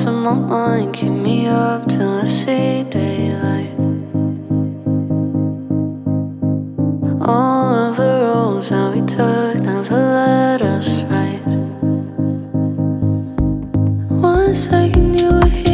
in my mind keep me up till I see daylight. All of the roads that we took never led us right. 1 second you were here.